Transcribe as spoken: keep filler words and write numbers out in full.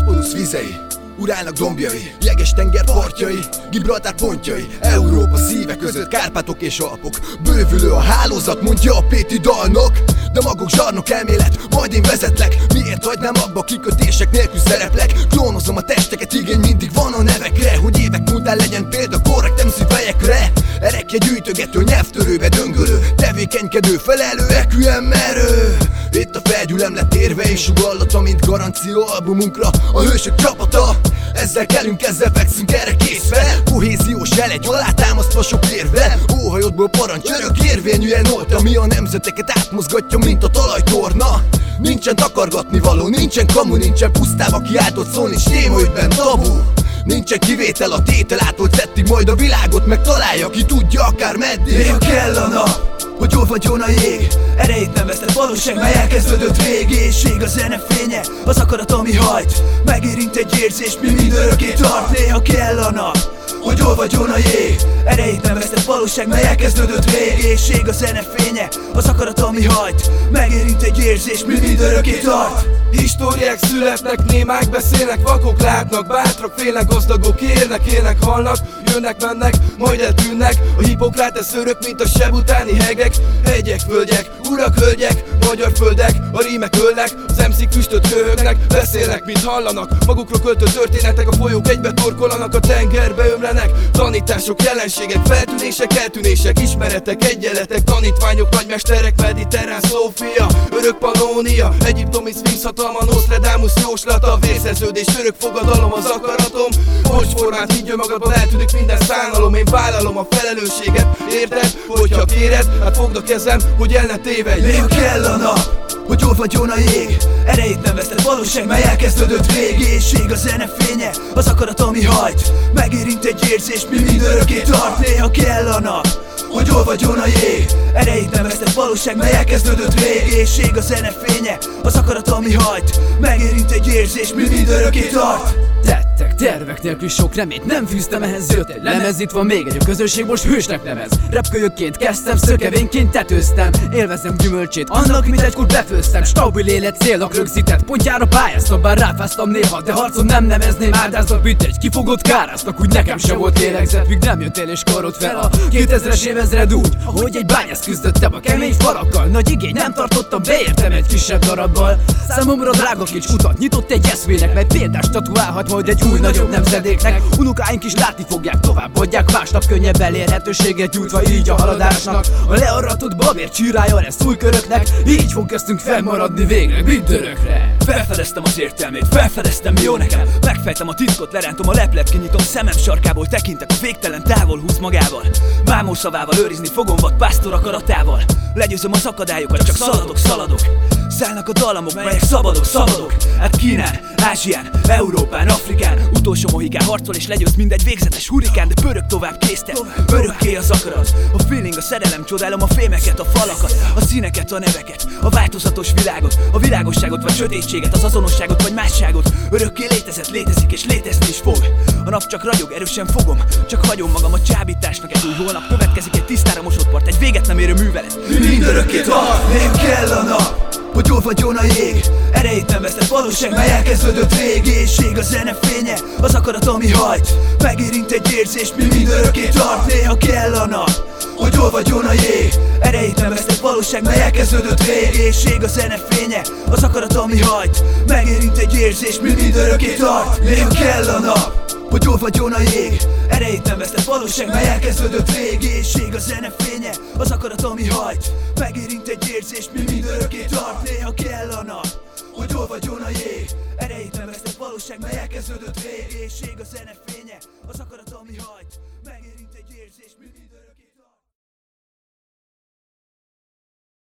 Bosporusz vizei, Urálnak dombjai, jeges tenger partjai, Gibraltár pontjai, Európa szíve között Kárpátok és Alpok. Bővülő a hálózat, mondja a Péti dalnok, de maguk zsarnok elmélet, majd én vezetlek. Miért hagynám abba, kikötések nélkül szereplek? Klónozom a testeket, igény mindig van a nevekre, hogy évek múltán legyen példa korrekt em cé fejekre. Erekje gyűjtögető, nyelvtörőbe döngölő, tevékenykedő, felelő, eküem merő. Itt a felgyülem lett érve és sugallata, mint garancia albumunkra a hősök csapata. Ezzel kelünk, ezzel fekszünk, erre kész fel. Kohéziós jelegy, alátámasztva sok érve. Óhajodból parancs, örök érvényűen olt, ami a nemzeteket átmozgatja, mint a talajtorna. Nincsen takargatni való, nincsen kamu, nincsen pusztába kiáltott szó, nincs témaügyben tabu. Nincsen kivétel a tétel átolt szettig, majd a világot megtalálja, ki tudja akár meddig. Néha kell a nap, hogy olvadjon a jég, erejét nem vesztett valóság, mely elkezdődött rég. Éjség a zene fénye, az akarat, ami hajt, megérint egy érzés, mi mind örökké tart. Néha kell a nap, hogy olvadjon a jég, erejét nem vesztett valóság, mely elkezdődött rég. Éjség a zene fénye, az akarat, ami hajt, megérint egy érzés, mi mind örökké tart. Históriák születnek, némák beszélnek, vakok látnak, bátrak félnek, gazdagok élnek, élnek, halnak, jönnek, mennek, majd eltűnnek. A Hippokrates örök, mint a seb utáni hegek, hegyek, völgyek, urak, hölgyek, magyar földek, a rímek ölnek, az em cék füstöt köhögnek, beszélnek, mint hallanak, magukról költött történetek, a folyók egybe torkolanak, a tengerbe ömlenek. Tanítások, jelenségek, feltűnések, eltűnések, ismeretek, egyenletek, tanítványok, nagymesterek, mediterrán Szófia, örök Pannónia, egyiptomi szfinx hatalma, Nostradamus jóslata, vérszerződés, örök fogadalom, az akaratom. Most formát így önmagadban eltűnik minden szánalom, én vállalom a felelősséget, érted? Hogyha kéred, hát fogd a kezem, hogy el ne tévedj. Néha kell a nap, hogy olvadjon a jég, erejét nem vesztett valóság, mely elkezdődött rég. Éjség a zene fénye, az akarat, ami hajt, megérint egy érzés, mi mind örökké tart. Néha kell a nap, hogy olvadjon a jég, erejét nem vesztett valóság, mely elkezdődött rég. Éjség a zene fénye, az akarat, ami hajt, megérint egy érzés, mi mind örökké tart. Tettek, tervek nélkül sok reményt nem fűztem ehhez, jött egy lemez, itt van még egy, a közönség most hősnek nevez. Repkölyökként kezdtem, szökevényként tetőztem, élvezem gyümölcsét annak, mint egykor befőztem. Stabil élet célnak rögzített pontjára pályáztam, bár ráfáztam néha, de harcon nem nevezném áldázat, mint egy kifogott káráznak, úgy nekem se volt lélegzet, míg nem jöttél és karod fel a kétezres évezred úgy, ahogy egy bányász küzdöttem a kemény falakkal. Nagy igény nem tartottam, beértem egy kisebb darabbal. Számomra drága kincs utat nyitott egy eszmének, mely példást tatuálhat majd egy új nagyobb nemzedéknek. Unokáink is látni fogják, továbbadják, másnap könnyebb elérhetőséget nyújtva így a haladásnak. A learratott babér csírája lesz új köröknek, így fog köztünk felmaradni végre, mint örökre. Felfedeztem az értelmét, felfedeztem mi jó nekem, megfejtem a titkot, lerántom a leplep, kinyitom szemem sarkából, tekintek a végtelen távol húz magával. Mámó szavával őrizni fogom vad pásztor akaratával, legyőzöm az akadályokat, csak szaladok, szaladok. Szállnak a dallamok, melyek szabadok, szabadok. Hát Kínán, Ázsián, Európán, Afrikán, utolsó mohikán harcol és legyőz mindegy végzetes hurikán, de pörög tovább késztem, örökké az akarat. A feeling, a szerelem, csodálom a fémeket, a falakat, a színeket, a neveket, a változatos világot, a világosságot vagy sötétséget, az azonosságot vagy másságot. Örökké létezett, létezik és létezni is fog. A nap csak ragyog, erősen fogom, csak hagyom magam a csábításnak. Egy új holnap következik, egy tisztára mosott part, egy véget nem érő művelet. Mind örökké tart, nem kell a nap, hogy olvadjon a jég, erejét nem vesztett valóság, mely elkezdődött rég. Éjség a zene fénye, az akarat, ami hajt, megérint egy érzés, mi mind örökké tart. Néha kell a nap, hogy olvadjon a jég, erejét nem vesztett valóság, mely elkezdődött rég. Éjség a zene fénye, az akarat, ami hajt, megérint egy érzés, mi mind örökké tart. Néha kell a nap, hogy olvadjon a jég, erejét nem vesztett valóság, mely elkezdődött rég. Éjség a zene fénye, az akarat, ami hajt, megérint egy érzés, mi mind örökké tart. Néha kell a nap, hogy olvadjon a jég, erejét nem vesztett valóság, mely elkezdődött rég. Éjség a zene fénye, az akarat, ami hajt, megérint egy érzés, mi